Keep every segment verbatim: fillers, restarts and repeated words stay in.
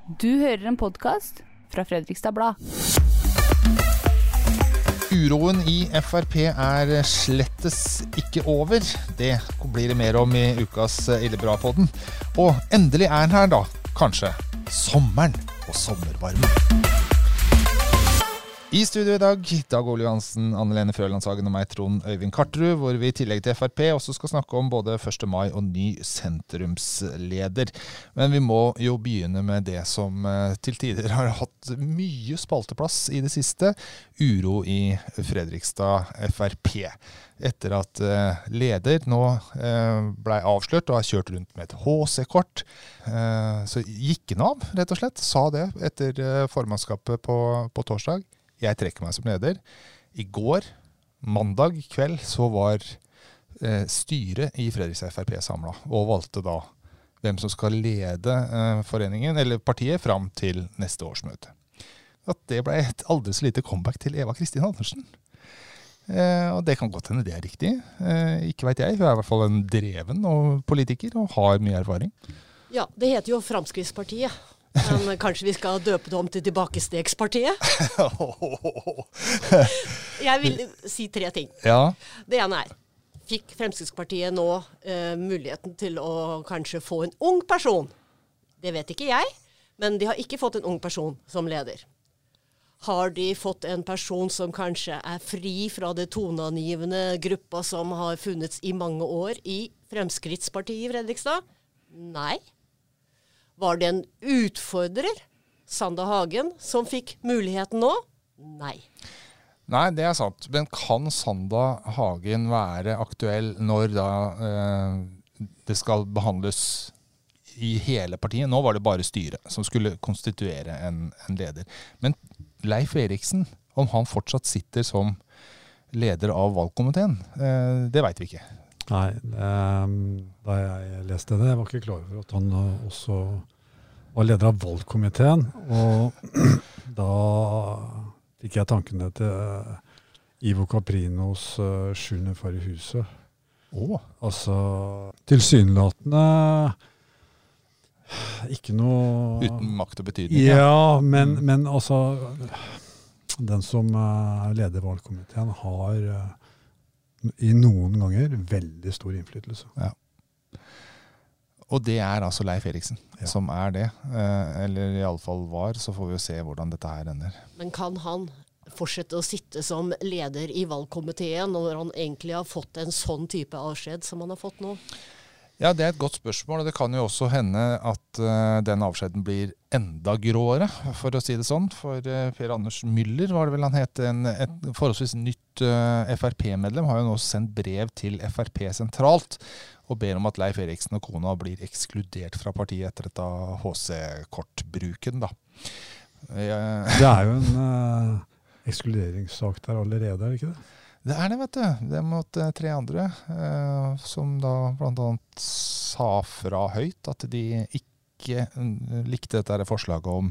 Du hører en podcast fra Fredrikstad Blad. Uroen i F R P er slettes ikke over. Det blir det mer om i ukas Ille-bra-podden. Og endelig er den her da, kanskje, sommeren og sommervarmen. I studio i dag, Dag Ole Johansen, Anne-Lene Frølandshagen og meg, Trond Øyvind Karterud, hvor vi i tillegg til F R P også skal snakke om både første mai og ny sentrumsleder. Men vi må jo begynne med det som til tider har hatt mye spalteplass i det siste, uro i Fredrikstad F R P. Etter at leder nå ble avslørt og har kjørt rundt med et H C-kort, så gikk han av, rett og slett, sa det etter formannskapet på, på torsdag. Jeg trekker meg som leder. I går, mandag kveld, så var eh, styret i Fredrikstad F R P samlet, og valgte da hvem som skal lede eh, foreningen, eller partiet, fram til neste årsmøte. At det ble et aldri så lite comeback til Eva Kristin Andersen. Eh, og det kan godt hende det er riktig. Eh, ikke vet jeg, hun er i hvert fall en dreven og politiker, og har mye erfaring. Ja, det heter jo Fremskrittspartiet. Men kanskje vi skal døpe det om til Tilbakestegspartiet? Jeg vil si tre ting. Ja. Det ene er, fikk Fremskrittspartiet nå eh, muligheten til å kanskje få en ung person? Det vet ikke jeg, men de har ikke fått en ung person som leder. Har de fått en person som kanskje er fri fra det toneangivende gruppa som har funnits i mange år i Fremskrittspartiet i Fredrikstad? Nei. Var det en utfordrer, Sanda Hagen, som fikk muligheten nå? Nei. Nei, det er sant. Men kan Sanda Hagen være aktuell når da eh, det skal behandles i hele partiet? Nå var det bare styret som skulle konstituere en, en leder. Men Leif Eriksen, om han fortsatt sitter som leder av valgkomiteen, eh, det vet vi ikke. Nei, um, da jeg leste det, jeg var ikke klar over at han også var leder av valgkomiteen, og da fikk jeg tankene til Ivo Caprinos uh, sjuende far i huset. Oh. Altså, tilsynelatende ikke noe... Uten makt og betydning. Ja, men, mm. men altså, den som uh, leder valgkomiteen har... Uh, i noen ganger veldig stor innflytelse. Ja. Og det er altså Leif Eriksen ja. Som er det. Eh, eller i alle fall var, så får vi jo se hvordan dette her ender. Men kan han fortsette å sitte som leder i valgkomiteen når han egentlig har fått en sånn type avskjed som han har fått nå? Ja, det er et godt spørsmål, og det kan jo også hende at uh, den avskjeden blir enda gråere, for å si det sånn. For uh, Per Anders Müller, var det vel han het, en, et forholdsvis nytt uh, F R P-medlem, har jo nå sendt brev til F R P sentralt, og ber om at Leif Eriksen og kona blir ekskludert fra partiet etter dette H C-kortbruken, da. Uh, det er jo en uh, ekskluderingssak der allerede, er det ikke det? Det er det, vet du. Det er mot uh, tre andre, uh, som da blant annet sa fra høyt at de ikke uh, likte dette forslaget om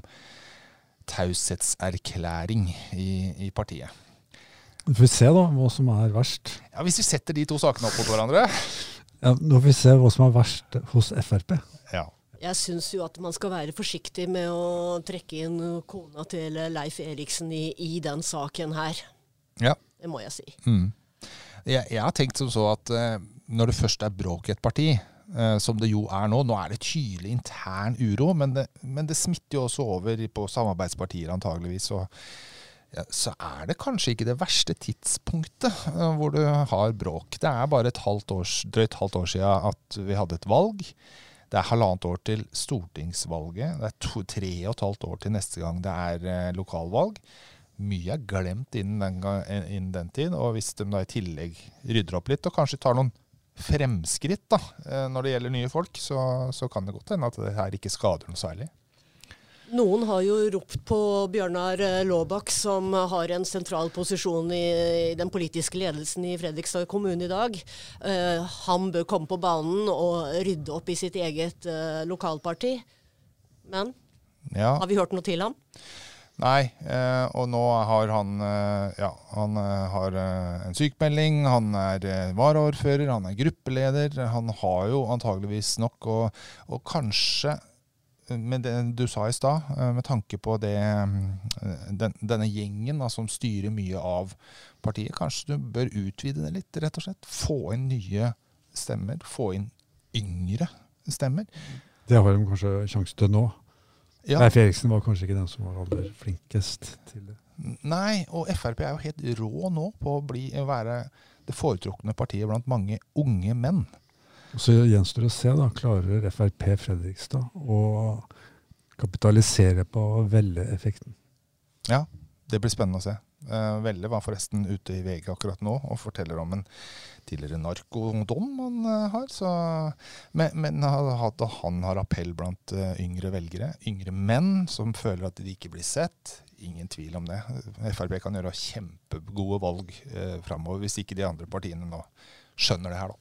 taushetserklæring i, i partiet. Vi får se da, hva som er verst. Ja, hvis vi setter de to sakene opp mot hverandre. Ja, nå får vi se hva som er verst hos F R P. Ja. Jeg synes jo at man skal være forsiktig med å trekke inn kona til Leif Eriksen i, i den saken her. Ja. Det må jeg si. Mm. Jeg, jeg har tenkt som så at uh, når det først er bråk i et parti, uh, som det jo er nå, nå er det tydelig intern uro, men det, men det smitter jo også over på samarbeidspartier antageligvis, og ja, så er det kanskje ikke det verste tidspunktet uh, hvor du har bråk. Det er bare et halvt års, drøyt halvt år siden at vi hadde et valg. Det er halvannet år til stortingsvalget. Det er to, tre og et halvt år til neste gang det er uh, lokalvalg. Mye er glemt innen den, innen den tid, og hvis de da i tillegg rydder opp litt, og kanskje tar noen fremskritt da, når det gjelder nye folk, så, så kan det godt hende at det her ikke skader noe særlig. Noen har jo ropt på Bjørnar Laabak, som har en sentral posisjon i, i den politiske ledelsen i Fredrikstad kommune i dag. Uh, han bør komme på banen og rydde opp i sitt eget uh, lokalparti. Men ja. Har vi hørt noe til ham? Nei, eh, og nå har han, eh, ja, han eh, har eh, en sykmelding, han er eh, varaordfører, han er gruppeleder, han har jo antageligvis nok, og, og kanskje med det du sa i stad, med tanke på det, den, denne gjengen da, som styrer mye av partiet, kanskje du bør utvide det litt, rett og slett. Få inn nye stemmer, få inn yngre stemmer. Det har de kanskje sjanse til nå. Ja. Leif Eriksen var kanskje ikke den som var aller flinkest til det. Nei, og F R P er jo helt rå nå på å, bli, å være det foretrukne partiet blant mange unge menn. Og så gjenstår det å se, da, klarer F R P Fredrikstad å kapitalisere på velgeeffekten. Ja, det blir spennende å se. Uh, Velle var forresten ute i V G akkurat nå og forteller om en tidligere narkodom han uh, har. Så, men men at han har appell blant uh, yngre velgere, yngre menn som føler at de ikke blir sett. Ingen tvil om det. F R P kan gjøre kjempegode valg uh, fremover hvis ikke de andre partiene nå skjønner det her da.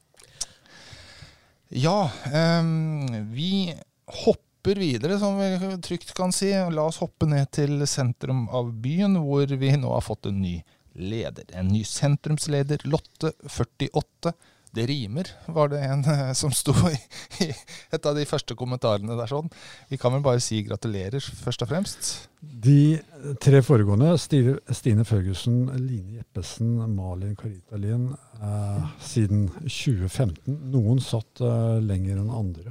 Ja, um, vi hopper videre, som vi trygt kan si. La oss hoppe ned til sentrum av byen, hvor vi nå har fått en ny leder. En ny sentrumsleder, Lotte førtiåtte. Det rimer, var det en som stod i, i et av de første kommentarene der sånn. Vi kan vel bare si gratulerer, først og fremst. De tre foregående, Stine Ferguson, Line Jeppesen, Malin Karitalin, eh, siden tjue femten. Noen satt eh, lenger enn andre.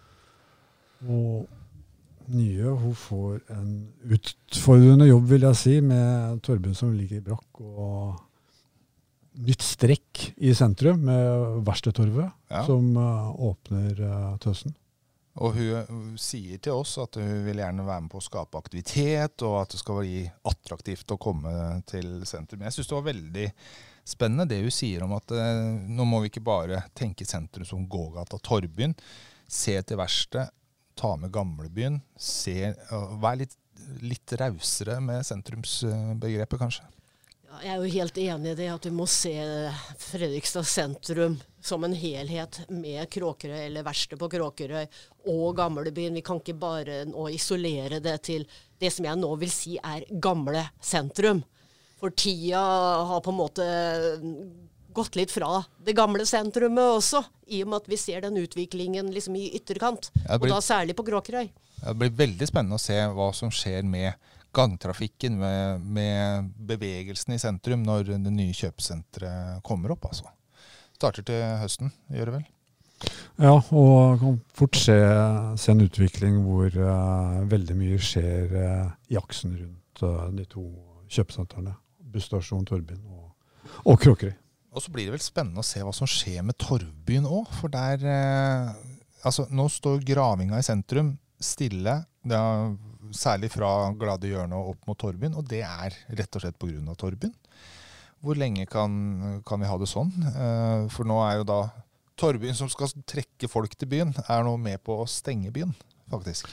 Og nye, hun får en utfordrende jobb, vil jeg si, med Torbjørn som ligger i brakk, og nytt strekk i sentrum med Verkstedtorvet, ja. Som uh, åpner uh, tøsen. Og hun, hun sier til oss at hun vil gjerne være med på å skape aktivitet, og at det skal være attraktivt å komme til sentrum. Jeg synes det var veldig spennende det hun sier om at uh, nå må vi ikke bare tenke sentrum som gågata Torbyen, se til Verksted, ta med gamlebyen, se, uh, være litt, litt rausere med sentrumsbegrepet kanskje. Ja, jeg er jo helt enig i det at vi må se Fredrikstad sentrum som en helhet med Kråkerøy eller Verksted på Kråkerøy og gamlebyen. Vi kan ikke bare nå isolere det til det som jeg nå vil si er gamle sentrum. For tida har på en måte gått litt fra det gamle sentrumet også, i og med at vi ser den utviklingen liksom i ytterkant, blir, og da særlig på Kråkerøy. Det blir veldig spennende å se hva som skjer med gangtrafikken, med, med bevegelsen i sentrum når det nye kjøpesentret kommer opp. Altså. Starter til høsten, gjør det vel? Ja, og kan fort se, se en utvikling hvor uh, veldig mye skjer uh, i aksen rundt uh, de to kjøpesentrene, Busstasjon Torbyen og, og Kråkerøy. Og så blir det vel spennende å se hva som skjer med Torvbyen også, for der, eh, altså nå står gravinga i sentrum stille, det er særlig fra Glade Hjørne og opp mot Torvbyen, og det er rett og slett på grunn av Torvbyen. Hvor lenge kan, kan vi ha det sånn? Eh, for nå er jo da Torvbyen som skal trekke folk til byen, er nå med på å stenge byen, faktisk.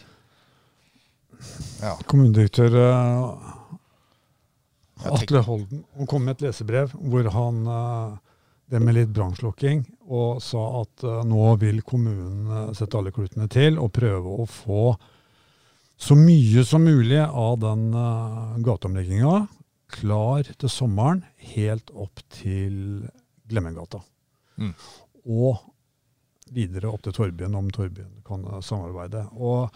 Ja. Kommunedirektør uh... Atle Holden, han kom med et lesebrev hvor han, det med litt brannslukking, og sa at nå vil kommunen sette alle klutene til og prøve å få så mye som mulig av den gateomleggingen klar til sommeren, helt opp til Glemmengata. Mm. Og videre opp til Torbyen, om Torbyen kan samarbeide. Og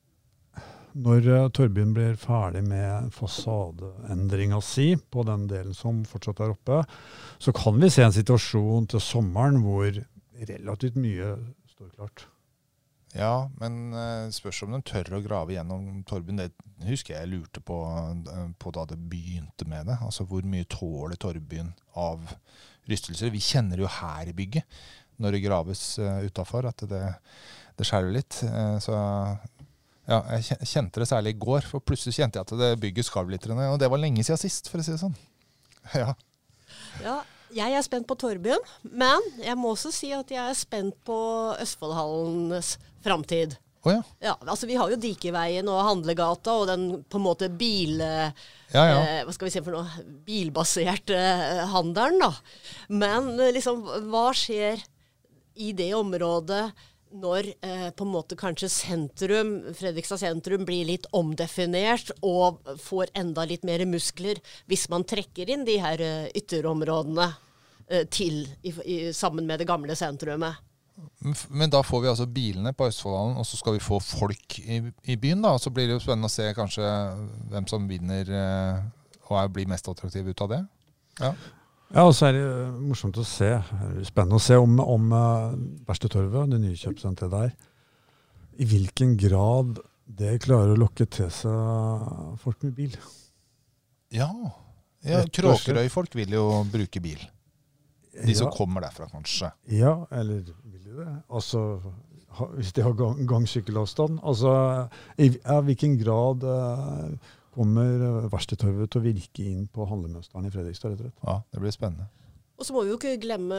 når Torbyen blir ferdig med fasadeendringen si på den delen som fortsatt er oppe, så kan vi se en situasjon til sommeren hvor relativt mye står klart. Ja, men uh, spørs om den tør å grave gjennom Torbyen. Det husker jeg lurte på, uh, på da det begynte med det. Altså hvor mye tåler Torbyen av rystelser. Vi kjenner jo her i bygget, når det graves uh, utenfor, at det, det skjærer litt. Uh, så... Ja, jeg kjente det særlig i går, for plutselig kjente jeg at det bygget skalv litt, og det var lenge siden sist, for å si det sånn. Ja. Ja, jeg er spent på Torbyen, men jeg må også si at jeg er spent på Østfoldhallens fremtid. Oh, ja. Ja, altså vi har jo Dikeveien og Handlegata, og den på en måte bil... Ja, ja. Eh, hva skal vi si for noe? Bilbasert eh, handelen, da. Men liksom, hva skjer i det området når eh, på en måte kanskje sentrum, Fredrikstad sentrum blir litt omdefinert og får enda litt mer muskler hvis man trekker inn de her uh, ytterområdene uh, til i, i, sammen med det gamle sentrumet? Men da får vi altså bilene på Østfoldhallen, og så skal vi få folk i, i byen da, og så blir det jo spennende å se kanskje hvem som vinner eh, og er, blir mest attraktiv ut av det. Ja. Ja, og så er det morsomt å se, spennende å se om, om uh, Verkstedtorvet, det nye kjøpesenteret der, i hvilken grad det klarer å lokke til seg folk med bil. Ja, ja Kråkerøy-folk vil jo bruke bil. De som ja. kommer derfra, kanskje. Ja, eller vil de det? Altså, ha, hvis de har gang, gangsykkelavstand. Altså, i ja, hvilken grad uh, kommer Verkstedtorvet til å virke inn på handlemønsteren i Fredrikstad, rett og slett. Ja, det blir spennende. Og så må vi jo ikke glemme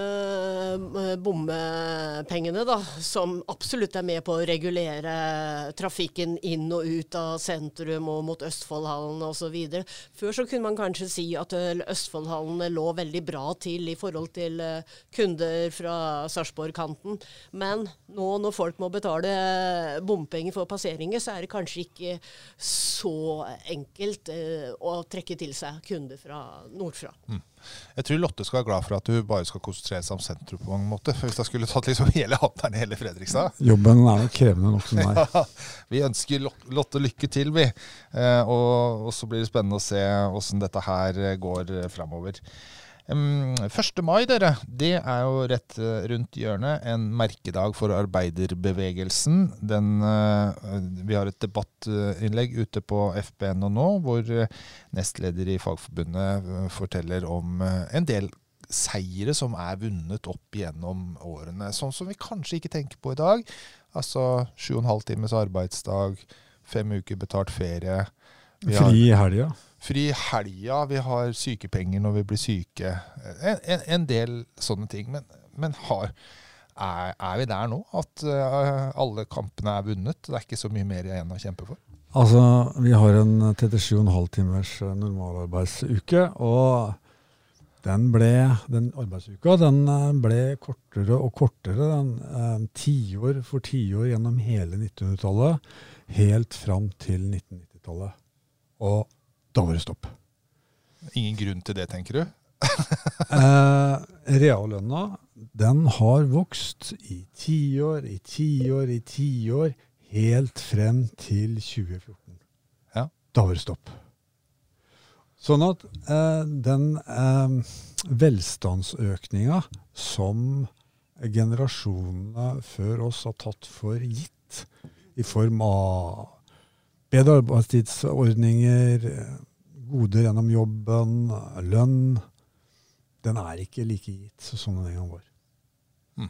bommepengene da, som absolutt er med på å regulere trafikken inn og ut av sentrum og mot Østfoldhallen og så videre. Før så kunne man kanskje si at Østfoldhallen lå veldig bra til i forhold til kunder fra Sarpsborg-kanten. Men nå når folk må betale bompenger for passeringer, så er det kanskje ikke så enkelt eh, å trekke til seg kunder fra nordfra. Mm. Jeg tror Lotte skal være glad for at du bare skal konsentrere seg om sentrum på mange måter. For hvis jeg skulle tatt liksom hele havneren i hele Fredrikstad. Jobben er nok krevende nok som meg. Ja, vi ønsker Lotte lykke til, vi. Eh, og, og så blir det spennende å se hvordan dette her går fremover. Um, første mai, dere, det er jo rett rundt hjørnet, en merkedag for arbeiderbevegelsen. Den, uh, vi har et debattinnlegg ute på F B N nå, hvor nestleder i Fagforbundet forteller om en del seire som er vunnet opp gjennom årene, sånn som vi kanskje ikke tenker på i dag. Altså sju og en halv times arbeidsdag, fem uker betalt ferie. Fri i helga. Fri i helga, vi har sykepenger når vi blir syke. En, en, en del sånne ting. Men, men har, er, er vi der nå? At uh, alle kampene er vunnet? Det er ikke så mye mer igjen å kjempe for? Altså, vi har en trettisju og en halv timers normalarbeidsuke, og den ble, den arbeidsuka, den ble kortere og kortere, den eh, tiår for tiår gjennom hele nittenhundretallet, helt fram til nittennitti-tallet. Og da var det stopp. Ingen grunn til det, tenker du? eh, reallønna, den har vokst i tiår, i tiår, i tiår, helt frem til tjue fjorten. Ja. Da var det stopp. Sånn at eh, den eh, velstandsøkninga som generasjonene før oss har tatt for gitt, i form av bedre arbeidstidsordninger, goder gjennom jobben, lønn, den er ikke like gitt som den en gang var. Mm.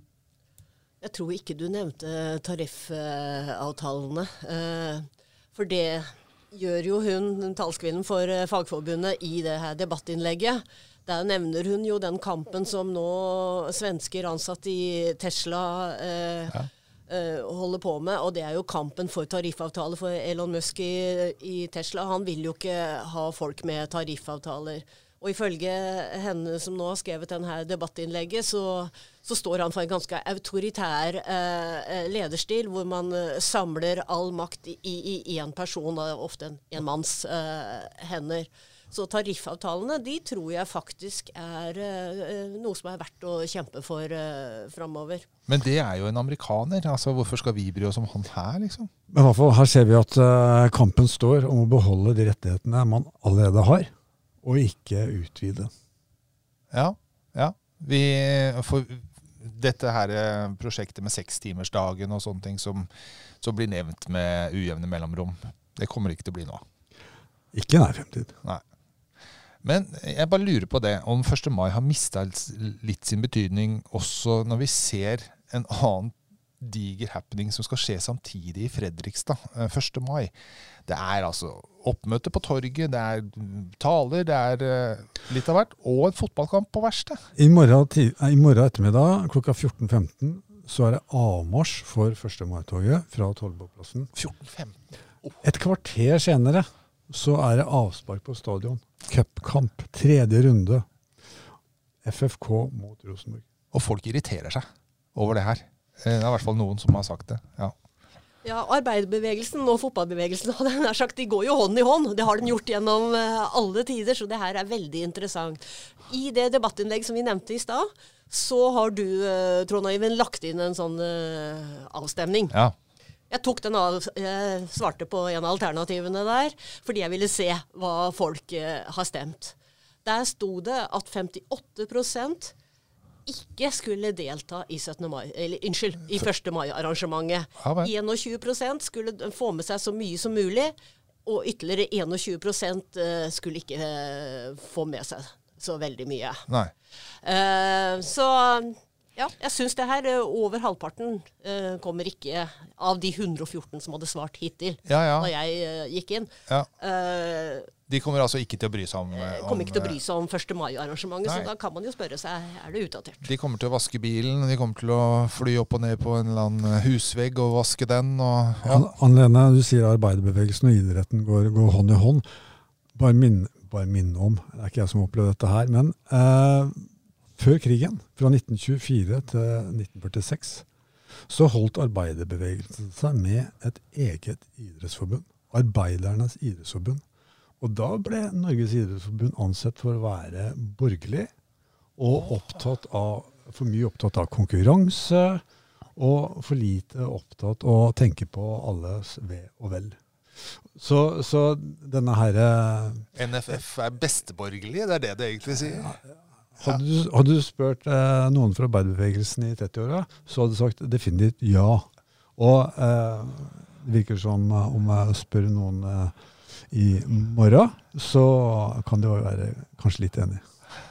Jeg tror ikke du nevnte tariffavtalene, for det gjør jo hun, talskvinnen for Fagforbundet, i det her debattinnlegget. Der nevner hun jo den kampen som nå svensker ansatt i Tesla eh, ja. eh, holder på med, og det er jo kampen for tariffavtaler for Elon Musk i, i Tesla. Han vil jo ikke ha folk med tariffavtaler. Og ifølge henne som nå har skrevet denne debattinnlegget, så, så står han for en ganske autoritær eh, lederstil, hvor man eh, samler all makt i, i, i en person, da, ofte en, en manns eh, hender. Så tariffavtalene, de tror jeg faktisk er eh, noe som er verdt å kjempe for eh, fremover. Men det er jo en amerikaner, altså hvorfor skal vi bry oss om han her, liksom? Men i hvert fall, her ser vi at uh, kampen står om å beholde de rettighetene man allerede har, og ikke utvide. Ja, ja. Vi får dette her prosjektet med sekstimersdagen og sånne ting som, som blir nevnt med ujevne mellomrom, det kommer ikke til å bli noe. Ikke nær fremtid. Nei. Men jeg bare lurer på det, om første mai har mistet litt sin betydning også når vi ser en annen diger happening som skal skje samtidig i Fredrikstad, første mai. Det er altså oppmøte på torget, det er taler, det er litt av hvert, og en fotballkamp på verste. I morgen, I morgen ettermiddag klokka fjorten femten så er det avmarsj for første mai-toget fra Tollbåplassen. fjorten femten? Oh. Et kvarter senere så er det avspark på stadion. Cupkamp, tredje runde. F F K mot Rosenborg. Og folk irriterer seg over det her. Det er i hvert fall noen som har sagt det. Ja. Ja, arbeiderbevegelsen og fotballbevegelsen, hadde jeg nær sagt, de går jo hånd i hånd. Det har de gjort gjennom uh, alle tider, så det her er veldig interessant. I det debattinnlegg som vi nevnte i stad, så har du, uh, Trond Øyvind, lagt inn en sånn uh, avstemning. Ja. Jeg tok den av, jeg svarte på en av alternativene der, fordi jeg ville se hva folk uh, har stemt. Der sto det at femtiåtte prosent ikke skulle delta i syttende mai, eller unnskyld, i første mai-arrangementet. Ja, enogtjue prosent skulle få med seg så mye som mulig, og ytterligere enogtjue prosent skulle ikke få med seg så veldig mye. Nei. Uh, så ja, jeg synes det her over halvparten uh, kommer ikke av de hundre og fjorten som hadde svart hittil Ja, ja. da jeg uh, gikk inn. Ja. Uh, De kommer altså ikke til å bry seg om... om kommer ikke til å bry seg om første mai-arrangementet, Nei. så da kan man jo spørre seg, er det utdatert? De kommer til å vaske bilen, de kommer til å fly opp og ned på en eller annen husvegg og vaske den. Og, ja. Anne-Lene, du sier arbeiderbevegelsen og idretten går, går hånd i hånd. Bare minn, bare minn om, det er ikke jeg som opplevde dette her, men eh, før krigen, fra nitten tjuefire til nitten førtiseks, så holdt arbeiderbevegelsen seg med et eget idrettsforbund. Arbeidernes idrettsforbund. Og da ble Norges idrettsforbund ansett for å være borgerlig og opptatt av, for mye opptatt av konkurranse og for lite opptatt av å tenke på alles ve og vel. Så, så denne her... N F F er besteborgerlig, det er det det egentlig sier. Hadde du, hadde du spurt eh, noen fra arbeiderbevegelsen i trettiåra, så hadde du sagt definitivt ja. Og eh, det virker som om jeg spør noen... Eh, i morgen, så kan det jo være kanskje litt enig.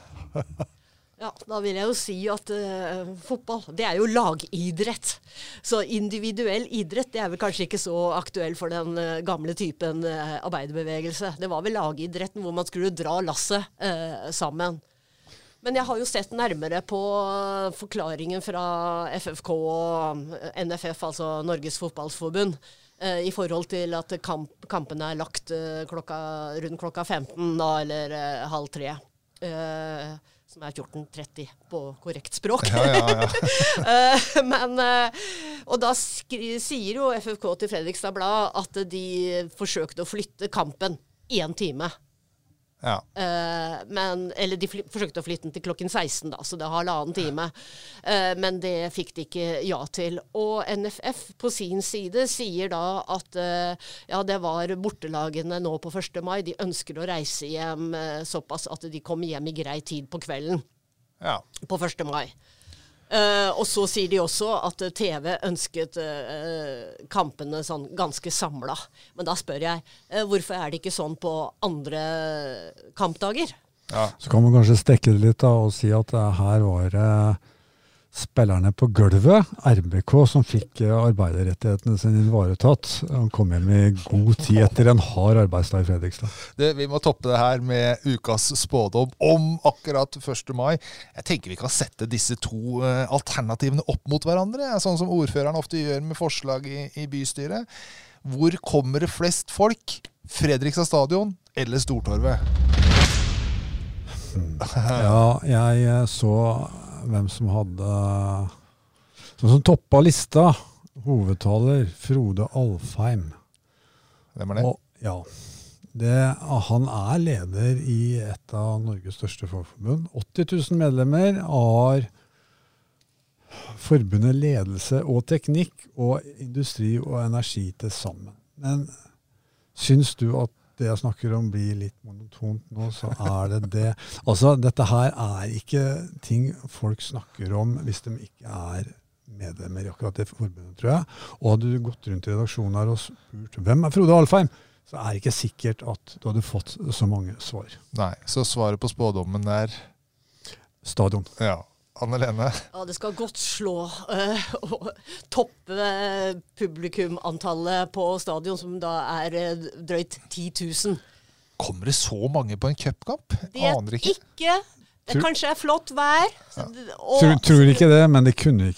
Ja, da vil jeg jo si at uh, fotball, det er jo lagidrett. Så individuell idrett, det er vel kanskje ikke så aktuell for den uh, gamle typen uh, arbeiderbevegelse. Det var vel lagidretten hvor man skulle dra lasset uh, sammen. Men jeg har jo sett nærmere på uh, forklaringen fra F F K og N F F, altså Norges Fotballforbund, i forhold til at kamp, kampene er lagt uh, klokka, rundt klokka femten da, eller uh, halv tre, uh, som er fjorten tretti på korrekt språk. Ja, ja, ja. uh, men, uh, og da skri, sier jo F F K til Fredrikstad Blad at de forsøkte å flytte kampen en time. Ja. Uh, men, eller de fly, forsøkte å flytte den til klokken seksten, da, så det har halvannen time. Uh, men det fikk de ikke ja til. Og N F F på sin side sier da at uh, ja, det var bortelagene nå på første mai. De ønsker å reise hjem uh, såpass at de kommer hjem i grei tid på kvelden Ja. på første mai. Uh, og så sier de også at uh, T V ønsket uh, kampene sånn ganske samlet. Men da spør jeg, uh, hvorfor er det ikke sånn på andre kampdager? Ja. Så kan man kanskje stekke det litt da, og si at uh, her var det uh, spillerne på gulvet, R B K, som fikk uh, arbeiderrettighetene sine ivaretatt. Han kom hjem i god tid etter en hard arbeidsdag i Fredrikstad. Det, vi må toppe det her med ukas spådom om akkurat første mai. Jeg tenker vi kan sette disse to uh, alternativene opp mot hverandre, sånn som ordføreren ofte gjør med forslag i, i bystyret. Hvor kommer det flest folk? Fredrikstad stadion eller Stortorvet? Ja, jeg uh, så hvem som hadde som, som toppa lista. Hovedtaler Frode Alfheim. Hvem er det? Og, ja, det, han er leder i et av Norges største fagforbund. åtti tusen medlemmer har forbundet ledelse og teknikk og industri og energi til sammen. Men syns du at det jeg snakker om blir litt monotont nå, så er det det. Altså, dette her er ikke ting folk snakker om hvis de ikke er medlemmer i akkurat det forbundet, tror jeg. Og hadde du gått rundt i redaksjonen her og spurt, hvem er Frode Alfheim? Så er det ikke sikkert at du hadde fått så mange svar. Nei, så svaret på spådommen er Stadion. ja. Anne-Lene? Ja, det skal godt slå uh, og toppe publikumantallet på stadion, som da er uh, drøyt ti tusen. Kommer det så mange på en cupkamp? Det Aner ikke. ikke. Det Tror- kanskje er flott vær. Ja. Og, Tror, tror ikke det, men det kunne ikke vært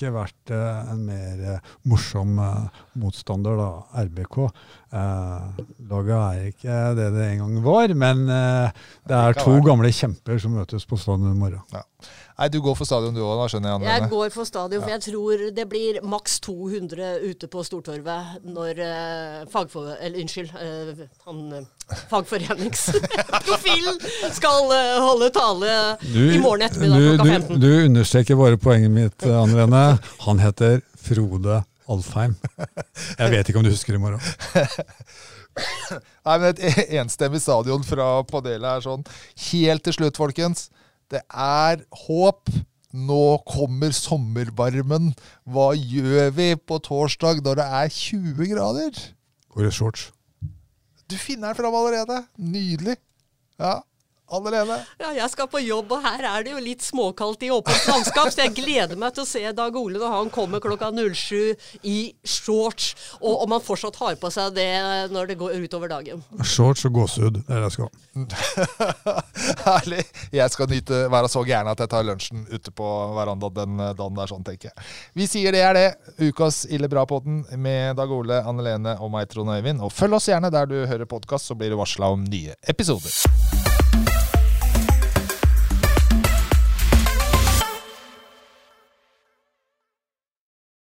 vært eh, en mer eh, morsom eh, motstander, da, R B K. Eh, laget er ikke det det en gang var, men eh, det er to gamle kjemper som møtes på stadion i morgen. Ja. Nei, du går for stadion du også, da, skjønner jeg. Anne. Jeg går for stadion, for jeg tror det blir maks to hundre ute på Stortorvet når uh, fagfor... Eller unnskyld, uh, han uh, fagforeningsprofilen skal uh, holde tale du, i morgen ettermiddag klokka femten. Du, du understreker bare poenget mitt, Anne-Lene. Han heter Frode Alfheim. Jeg vet ikke om du husker i morgen. Nei, men et enstemmig stadion fra Padela er sånn. Helt til slutt, folkens. Det er håp. Nå kommer sommervarmen. Hva gjør vi på torsdag når det er tjue grader? Går i shorts. Du finner den fram allerede. Nydelig. Ja, allerede. Ja, jeg skal på jobb, og her er det jo litt småkaldt i åpent landskap, så jeg gleder meg til å se Dag Ole når han kommer klokka sju i shorts, og om han fortsatt har på seg det når det går utover dagen. Shorts og gåsehud, det er det jeg skal. Herlig. Jeg skal nyte, være så gjerne at jeg tar lunsjen ute på veranda den dagen der, sånn tenker jeg. Vi sier det er det. Ukas Ille Bra-podden med Dag Ole, Anne-Lene og meg, Trond Øyvind. Og følg oss gjerne der du hører podcast, så blir du varslet om nye episoder.